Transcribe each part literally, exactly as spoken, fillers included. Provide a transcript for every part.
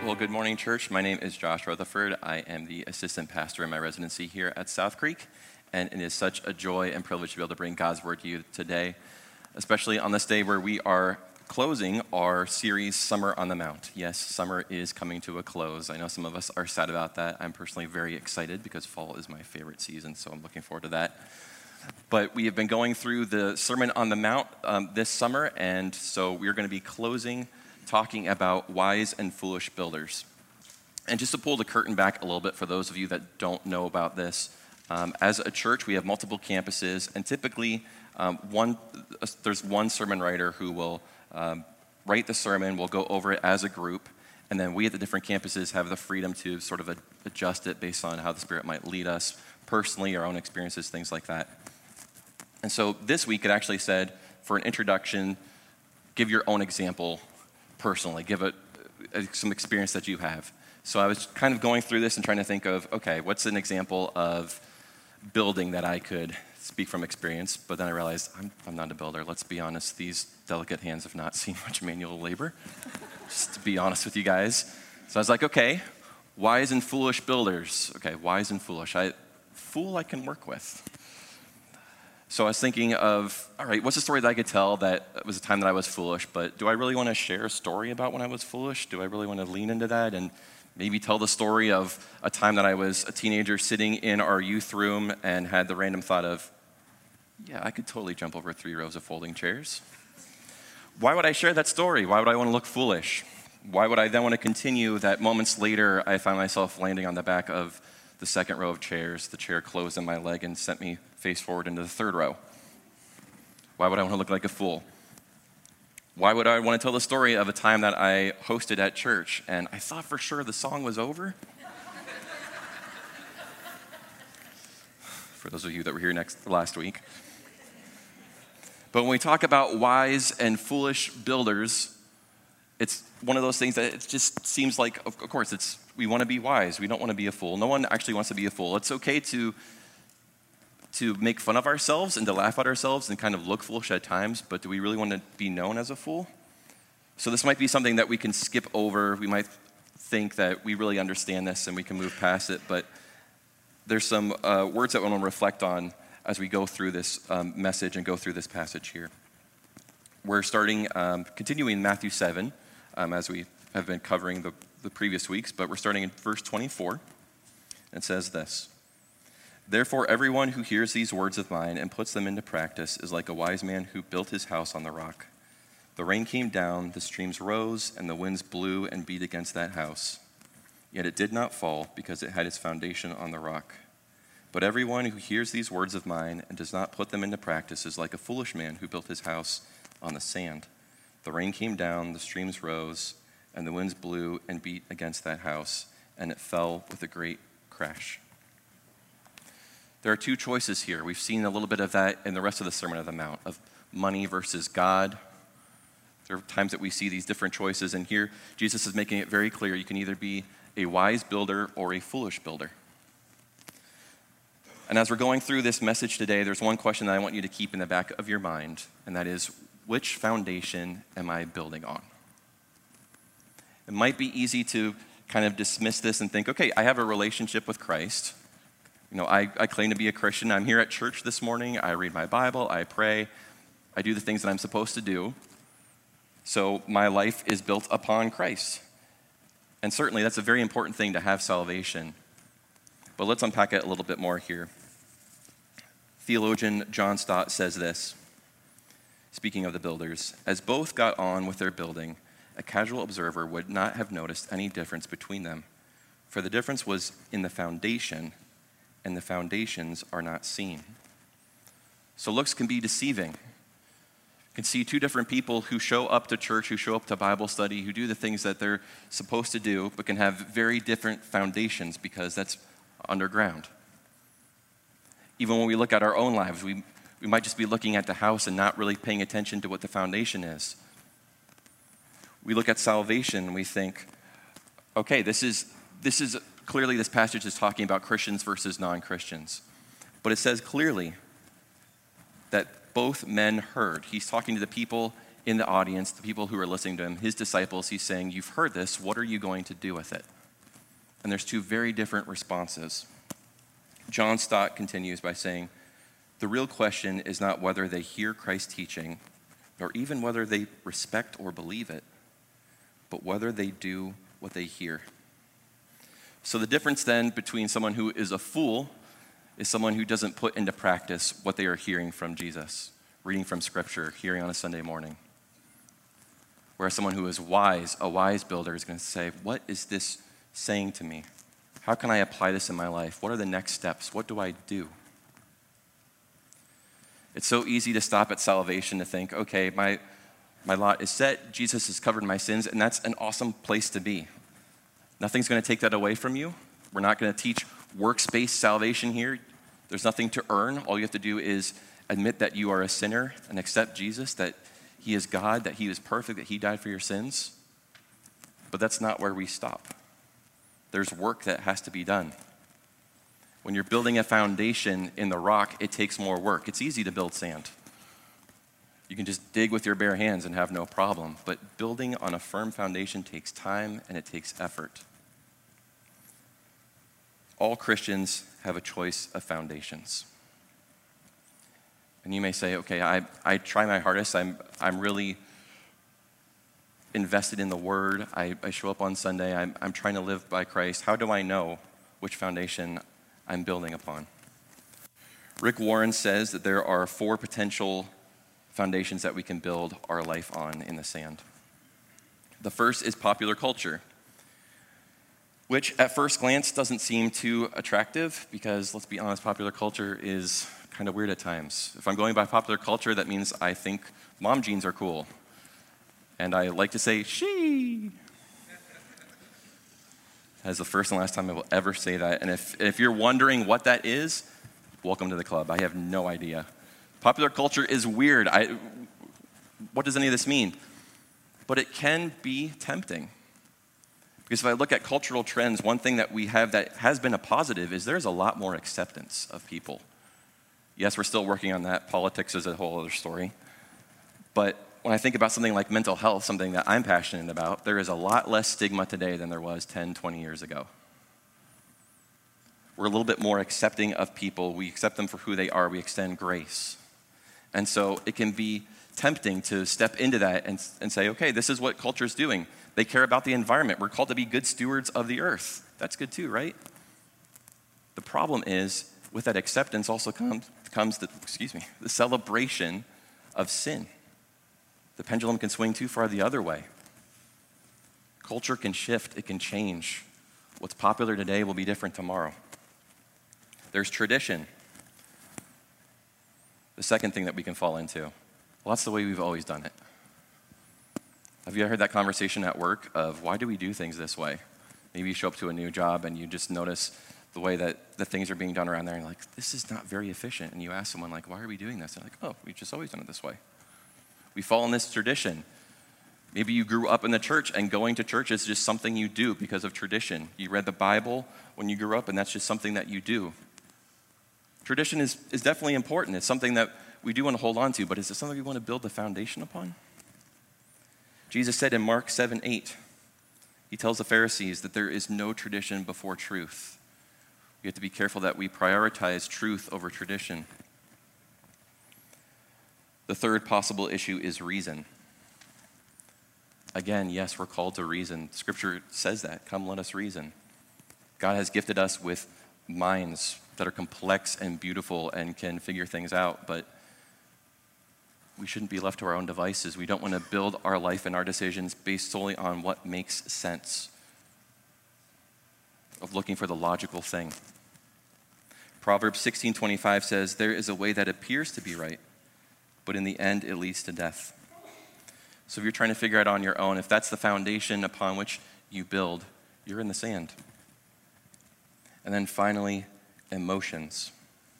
Well, good morning, church. My name is Josh Rutherford. I am the assistant pastor in my residency here at South Creek, and it is such a joy and privilege to be able to bring God's word to you today, especially on this day where we are closing our series, Summer on the Mount. Yes, summer is coming to a close. I know some of us are sad about that. I'm personally very excited because fall is my favorite season, so I'm looking forward to that. But we have been going through the Sermon on the Mount um, this summer, and so we're going to be closing talking about wise and foolish builders. And just to pull the curtain back a little bit for those of you that don't know about this, um, as a church, we have multiple campuses, and typically um, one uh, there's one sermon writer who will um, write the sermon, we'll go over it as a group, and then we at the different campuses have the freedom to sort of adjust it based on how the Spirit might lead us personally, our own experiences, things like that. And so this week it actually said, for an introduction, give your own example personally, give it uh, some experience that you have. So I was kind of going through this and trying to think of, okay, what's an example of building that I could speak from experience? But then I realized I'm, I'm not a builder. Let's be honest, these delicate hands have not seen much manual labor, just to be honest with you guys. So I was like, okay, wise and foolish builders. Okay, wise and foolish. I fool I can work with. So I was thinking of, all right, what's a story that I could tell that was a time that I was foolish, but do I really want to share a story about when I was foolish? Do I really want to lean into that and maybe tell the story of a time that I was a teenager sitting in our youth room and had the random thought of, yeah, I could totally jump over three rows of folding chairs. Why would I share that story? Why would I want to look foolish? Why would I then want to continue that moments later I find myself landing on the back of the second row of chairs, the chair closed on my leg and sent me face forward into the third row? Why would I want to look like a fool? Why would I want to tell the story of a time that I hosted at church and I thought for sure the song was over? For those of you that were here next last week. But when we talk about wise and foolish builders, it's one of those things that it just seems like, of course, it's we want to be wise. We don't want to be a fool. No one actually wants to be a fool. It's okay to, to make fun of ourselves and to laugh at ourselves and kind of look foolish at times, but do we really want to be known as a fool? So this might be something that we can skip over. We might think that we really understand this and we can move past it, but there's some uh, words that we want to reflect on as we go through this um, message and go through this passage here. We're starting, um, continuing Matthew seven, um, as we have been covering the, the previous weeks, but we're starting in verse twenty-four. It says this: "Therefore everyone who hears these words of mine and puts them into practice is like a wise man who built his house on the rock. The rain came down, the streams rose, and the winds blew and beat against that house. Yet it did not fall because it had its foundation on the rock. But everyone who hears these words of mine and does not put them into practice is like a foolish man who built his house on the sand. The rain came down, the streams rose, and the winds blew and beat against that house, and it fell with a great crash." There are two choices here. We've seen a little bit of that in the rest of the Sermon on the Mount, of money versus God. There are times that we see these different choices, and here Jesus is making it very clear you can either be a wise builder or a foolish builder. And as we're going through this message today, there's one question that I want you to keep in the back of your mind, and that is, which foundation am I building on? It might be easy to kind of dismiss this and think, okay, I have a relationship with Christ. You know, I, I claim to be a Christian. I'm here at church this morning. I read my Bible. I pray. I do the things that I'm supposed to do. So my life is built upon Christ. And certainly that's a very important thing to have salvation. But let's unpack it a little bit more here. Theologian John Stott says this, speaking of the builders: "As both got on with their building, a casual observer would not have noticed any difference between them, for the difference was in the foundation, and the foundations are not seen." So looks can be deceiving. You can see two different people who show up to church, who show up to Bible study, who do the things that they're supposed to do, but can have very different foundations because that's underground. Even when we look at our own lives, we, we might just be looking at the house and not really paying attention to what the foundation is. We look at salvation and we think, okay, this is this is clearly this passage is talking about Christians versus non-Christians. But it says clearly that both men heard. He's talking to the people in the audience, the people who are listening to him, his disciples, he's saying, you've heard this, what are you going to do with it? And there's two very different responses. John Stott continues by saying, the real question is not whether they hear Christ's teaching, nor even whether they respect or believe it, but whether they do what they hear. So the difference then between someone who is a fool is someone who doesn't put into practice what they are hearing from Jesus, reading from Scripture, hearing on a Sunday morning. Whereas someone who is wise, a wise builder, is going to say, what is this saying to me? How can I apply this in my life? What are the next steps? What do I do? It's so easy to stop at salvation to think, okay, my, my lot is set, Jesus has covered my sins, and that's an awesome place to be. Nothing's going to take that away from you. We're not going to teach works-based salvation here. There's nothing to earn. All you have to do is admit that you are a sinner and accept Jesus, that he is God, that he is perfect, that he died for your sins. But that's not where we stop. There's work that has to be done. When you're building a foundation in the rock, it takes more work. It's easy to build sand. You can just dig with your bare hands and have no problem. But building on a firm foundation takes time and it takes effort. All Christians have a choice of foundations. And you may say, okay, I, I try my hardest. I'm, I'm really invested in the Word. I, I show up on Sunday. I'm, I'm trying to live by Christ. How do I know which foundation I'm building upon? Rick Warren says that there are four potential foundations that we can build our life on in the sand. The first is popular culture, which at first glance doesn't seem too attractive because, let's be honest, popular culture is kind of weird at times. If I'm going by popular culture, that means I think mom jeans are cool. And I like to say, she. That is the first and last time I will ever say that. And if, if you're wondering what that is, welcome to the club. I have no idea. Popular culture is weird. I, what does any of this mean? But it can be tempting. Because if I look at cultural trends, one thing that we have that has been a positive is there's a lot more acceptance of people. Yes, we're still working on that. Politics is a whole other story. But when I think about something like mental health, something that I'm passionate about, there is a lot less stigma today than there was ten, twenty years ago. We're a little bit more accepting of people. We accept them for who they are. We extend grace. And so it can be tempting to step into that and, and say, okay, this is what culture's doing. They care about the environment. We're called to be good stewards of the earth. That's good too, right? The problem is, with that acceptance also comes, comes the, excuse me, the celebration of sin. The pendulum can swing too far the other way. Culture can shift, it can change. What's popular today will be different tomorrow. There's tradition. The second thing that we can fall into. Well, that's the way we've always done it. Have you ever heard that conversation at work of why do we do things this way? Maybe you show up to a new job and you just notice the way that the things are being done around there and you're like, this is not very efficient. And you ask someone like, why are we doing this? And they're like, oh, we've just always done it this way. We fall in this tradition. Maybe you grew up in the church and going to church is just something you do because of tradition. You read the Bible when you grew up and that's just something that you do. Tradition is, is definitely important. It's something that we do want to hold on to, but is it something we want to build the foundation upon? Jesus said in Mark seven eight, he tells the Pharisees that there is no tradition before truth. We have to be careful that we prioritize truth over tradition. The third possible issue is reason. Again, yes, we're called to reason. Scripture says that. Come, let us reason. God has gifted us with minds that are complex and beautiful and can figure things out, but we shouldn't be left to our own devices. We don't want to build our life and our decisions based solely on what makes sense, of looking for the logical thing. Proverbs sixteen twenty-five says, there is a way that appears to be right, but in the end it leads to death. So if you're trying to figure out on your own, if that's the foundation upon which you build, you're in the sand. And then finally, emotions.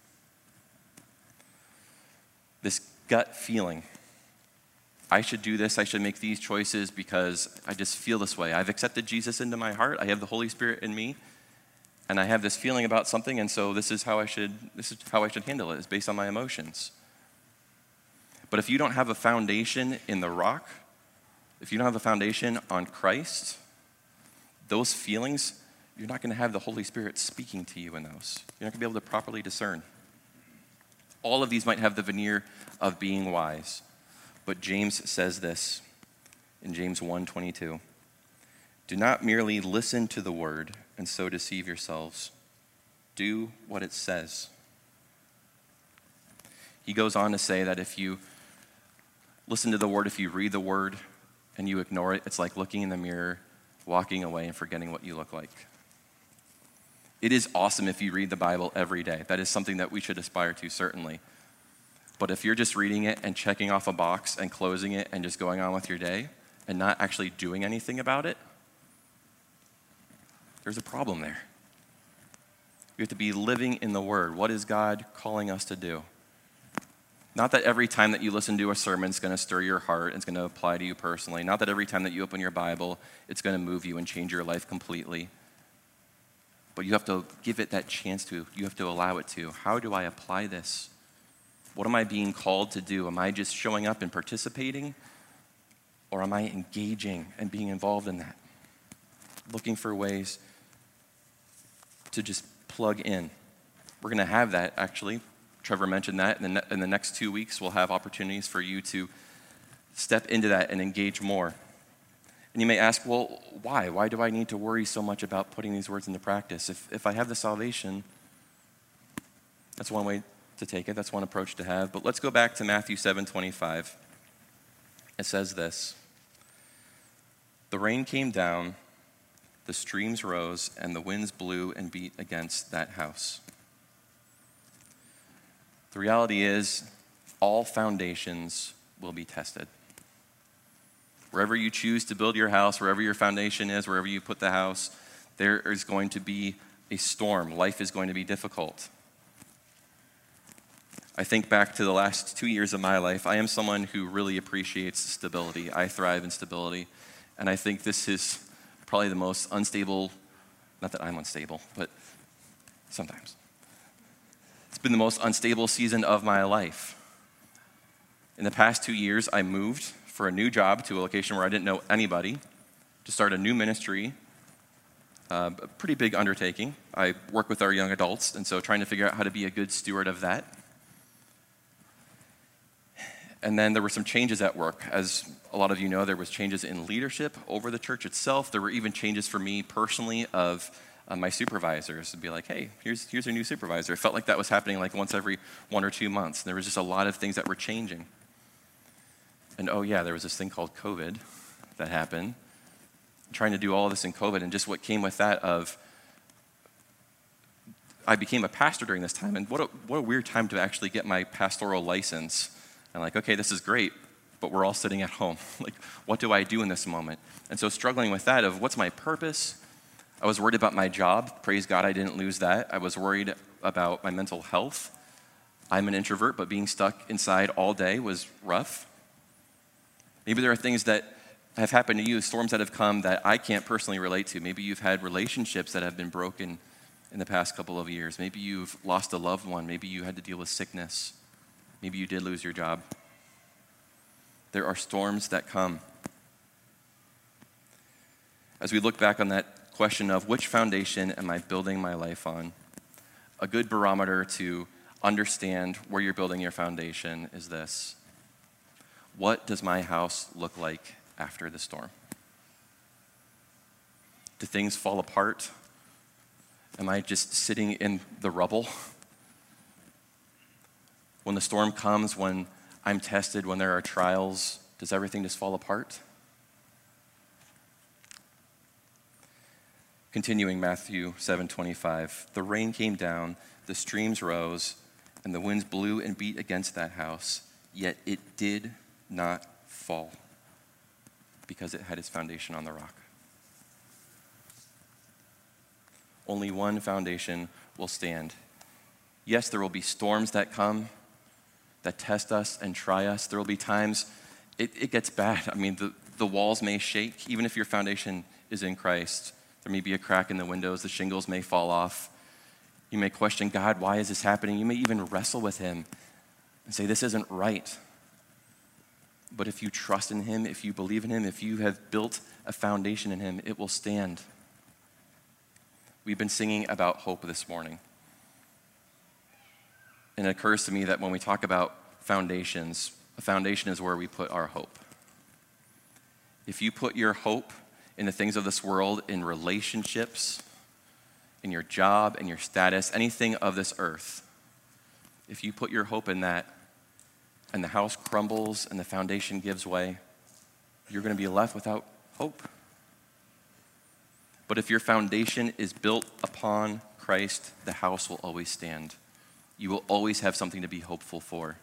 This gut feeling. I should do this, I should make these choices because I just feel this way. I've accepted Jesus into my heart, I have the Holy Spirit in me, and I have this feeling about something, and so this is how I should this is how I should handle it, it's based on my emotions. But if you don't have a foundation in the rock, if you don't have a foundation on Christ, those feelings, you're not going to have the Holy Spirit speaking to you in those. You're not going to be able to properly discern. All of these might have the veneer of being wise, but James says this in James one twenty-two. Do not merely listen to the word and so deceive yourselves. Do what it says. He goes on to say that if you listen to the word, if you read the word and you ignore it, it's like looking in the mirror, walking away and forgetting what you look like. It is awesome if you read the Bible every day. That is something that we should aspire to, certainly. But if you're just reading it and checking off a box and closing it and just going on with your day and not actually doing anything about it, there's a problem there. We have to be living in the Word. What is God calling us to do? Not that every time that you listen to a sermon is going to stir your heart, it's going to apply to you personally. Not that every time that you open your Bible, it's going to move you and change your life completely. But you have to give it that chance to. You have to allow it to. How do I apply this? What am I being called to do? Am I just showing up and participating? Or am I engaging and being involved in that? Looking for ways to just plug in. We're going to have that, actually. Trevor mentioned that. In the, ne- in the next two weeks, we'll have opportunities for you to step into that and engage more. And you may ask, well, why? Why do I need to worry so much about putting these words into practice? If, if I have the salvation, that's one way to take it. That's one approach to have. But let's go back to Matthew seven twenty-five. It says this. The rain came down, the streams rose, and the winds blew and beat against that house. The reality is, all foundations will be tested. Wherever you choose to build your house, wherever your foundation is, wherever you put the house, there is going to be a storm. Life is going to be difficult. I think back to the last two years of my life. I am someone who really appreciates stability. I thrive in stability. And I think this is probably the most unstable, not that I'm unstable, but sometimes. It's been the most unstable season of my life. In the past two years, I moved for a new job to a location where I didn't know anybody, to start a new ministry, uh, a pretty big undertaking. I work with our young adults, and so trying to figure out how to be a good steward of that. And then there were some changes at work. As a lot of you know, there was changes in leadership over the church itself. There were even changes for me personally of uh, my supervisors to be like, hey, here's here's a new supervisor. It felt like that was happening like once every one or two months. There was just a lot of things that were changing. And oh yeah, there was this thing called COVID that happened. Trying to do all of this in COVID, and just what came with that of, I became a pastor during this time, and what a, what a weird time to actually get my pastoral license. And like, okay, this is great, but we're all sitting at home. Like, what do I do in this moment? And so struggling with that of what's my purpose? I was worried about my job. Praise God, I didn't lose that. I was worried about my mental health. I'm an introvert, but being stuck inside all day was rough. Maybe there are things that have happened to you, storms that have come that I can't personally relate to. Maybe you've had relationships that have been broken in the past couple of years. Maybe you've lost a loved one. Maybe you had to deal with sickness. Maybe you did lose your job. There are storms that come. As we look back on that question of which foundation am I building my life on, a good barometer to understand where you're building your foundation is this. What does my house look like after the storm? Do things fall apart? Am I just sitting in the rubble? When the storm comes, when I'm tested, when there are trials, does everything just fall apart? Continuing Matthew seven twenty-five, the rain came down, the streams rose, and the winds blew and beat against that house, yet it did not fall because it had its foundation on the rock. Only one foundation will stand. Yes, there will be storms that come, that test us and try us. There will be times it, it gets bad. I mean, the, the walls may shake. Even if your foundation is in Christ, there may be a crack in the windows. The shingles may fall off. You may question, God, why is this happening? You may even wrestle with him and say, this isn't right. But if you trust in him, if you believe in him, if you have built a foundation in him, it will stand. We've been singing about hope this morning. And it occurs to me that when we talk about foundations, a foundation is where we put our hope. If you put your hope in the things of this world, in relationships, in your job, in your status, anything of this earth, if you put your hope in that and the house crumbles and the foundation gives way, you're going to be left without hope. But if your foundation is built upon Christ, the house will always stand. You will always have something to be hopeful for.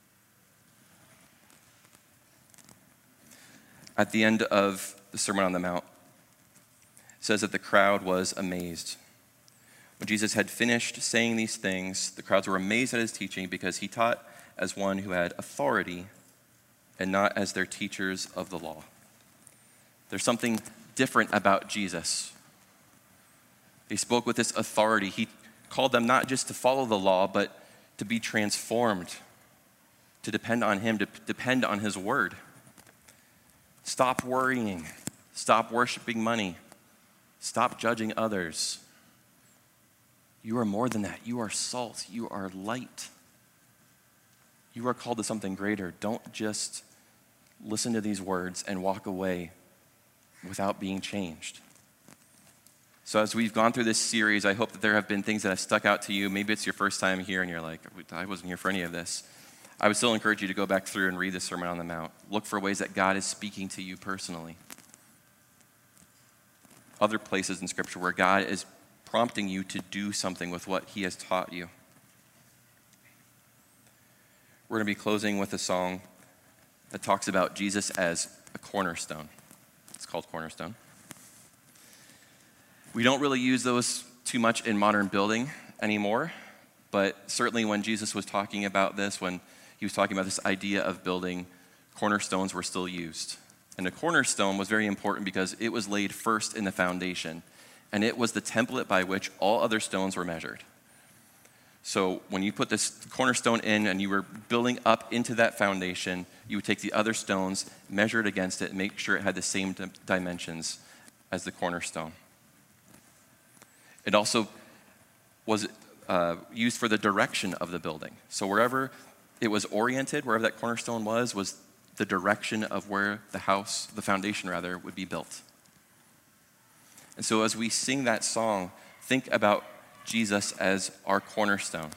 At the end of the Sermon on the Mount, it says that the crowd was amazed. When Jesus had finished saying these things, the crowds were amazed at his teaching because he taught as one who had authority and not as their teachers of the law. There's something different about Jesus. He spoke with this authority. He called them not just to follow the law, but to be transformed, to depend on him, to depend on his word. Stop worrying. Stop worshiping money. Stop judging others. You are more than that. You are salt. You are light. You are called to something greater. Don't just listen to these words and walk away without being changed. So as we've gone through this series, I hope that there have been things that have stuck out to you. Maybe it's your first time here and you're like, I wasn't here for any of this. I would still encourage you to go back through and read the Sermon on the Mount. Look for ways that God is speaking to you personally. Other places in Scripture where God is prompting you to do something with what he has taught you. We're going to be closing with a song that talks about Jesus as a cornerstone. It's called Cornerstone. We don't really use those too much in modern building anymore, but certainly when Jesus was talking about this, when he was talking about this idea of building, cornerstones were still used. And a cornerstone was very important because it was laid first in the foundation, and it was the template by which all other stones were measured. So when you put this cornerstone in and you were building up into that foundation, you would take the other stones, measure it against it, and make sure it had the same di- dimensions as the cornerstone. It also was uh, used for the direction of the building. So wherever it was oriented, wherever that cornerstone was, was the direction of where the house, the foundation rather, would be built. And so as we sing that song, think about Jesus as our cornerstone.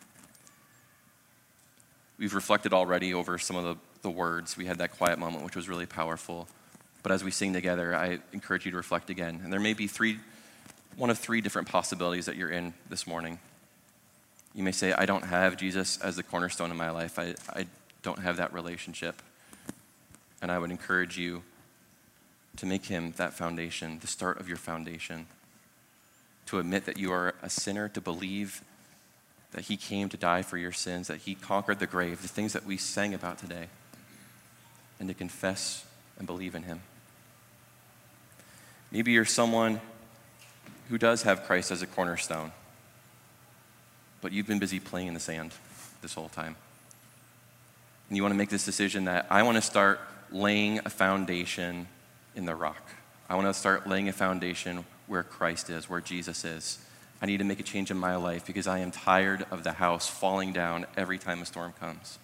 We've reflected already over some of the, the words. We had that quiet moment, which was really powerful. But as we sing together, I encourage you to reflect again. And there may be three, one of three different possibilities that you're in this morning. You may say, I don't have Jesus as the cornerstone in my life. I, I don't have that relationship. And I would encourage you to make him that foundation, the start of your foundation. To admit that you are a sinner, to believe that he came to die for your sins, that he conquered the grave, the things that we sang about today, and to confess and believe in him. Maybe you're someone who does have Christ as a cornerstone, but you've been busy playing in the sand this whole time. And you want to make this decision that I want to start laying a foundation in the rock. I want to start laying a foundation where Christ is, where Jesus is. I need to make a change in my life because I am tired of the house falling down every time a storm comes.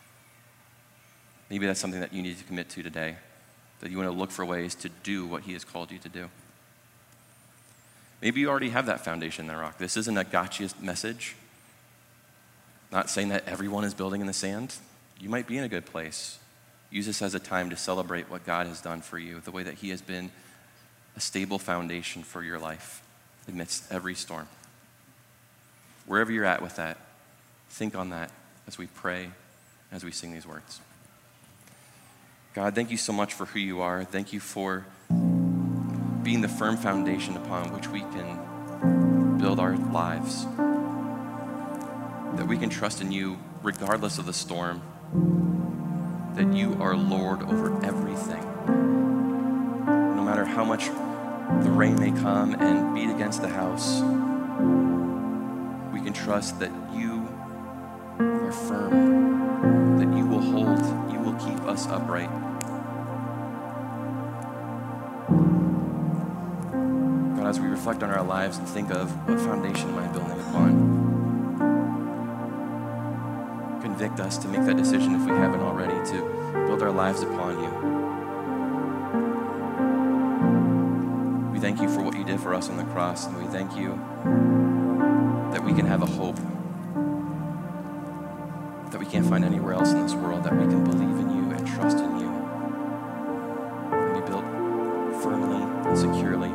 Maybe that's something that you need to commit to today, that you want to look for ways to do what he has called you to do. Maybe you already have that foundation in the rock. This isn't a gotcha message. Not saying that everyone is building in the sand. You might be in a good place. Use this as a time to celebrate what God has done for you, the way that he has been a stable foundation for your life amidst every storm. Wherever you're at with that, think on that as we pray, as we sing these words. God, thank you so much for who you are. Thank you for being the firm foundation upon which we can build our lives. That we can trust in you regardless of the storm. That you are Lord over everything. No matter how much the rain may come and beat against the house, we can trust that you are firm, that you will hold, you will keep us upright. God, as we reflect on our lives and think of what foundation am I building upon, convict us to make that decision if we haven't already, to build our lives upon you. We thank you for what you did for us on the cross, and we thank you that we can have a hope that we can't find anywhere else in this world, that we can believe in you and trust in you and be built firmly and securely